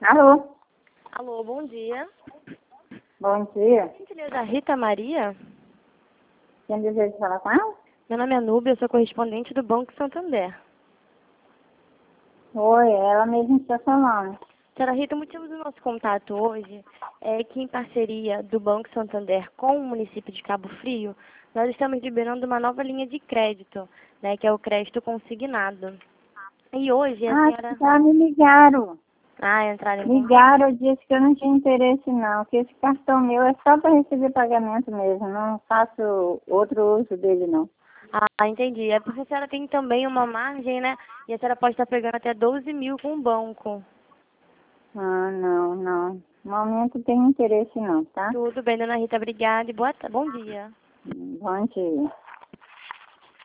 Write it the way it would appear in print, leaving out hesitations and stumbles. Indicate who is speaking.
Speaker 1: Alô?
Speaker 2: Alô, bom dia.
Speaker 1: Bom dia.
Speaker 2: Gentileza, Rita Maria?
Speaker 1: Quem deseja falar com ela?
Speaker 2: Meu nome é Núbia, eu sou correspondente do Banco Santander.
Speaker 1: Oi, ela mesma está falando.
Speaker 2: Senhora Rita, o motivo do nosso contato hoje é que, em parceria do Banco Santander com o município de Cabo Frio, nós estamos liberando uma nova linha de crédito, né, que é o crédito consignado. E hoje a senhora...
Speaker 1: Já me ligaram.
Speaker 2: entraram em contato?
Speaker 1: Ligaram, eu disse que eu não tinha interesse não, que esse cartão meu é só para receber pagamento mesmo, não faço outro uso dele não.
Speaker 2: Entendi. É porque a senhora tem também uma margem, né? E a senhora pode estar pegando até 12 mil com o banco.
Speaker 1: Não. No momento tem interesse não, tá?
Speaker 2: Tudo bem, dona Rita, obrigada e bom dia.
Speaker 1: Bom dia.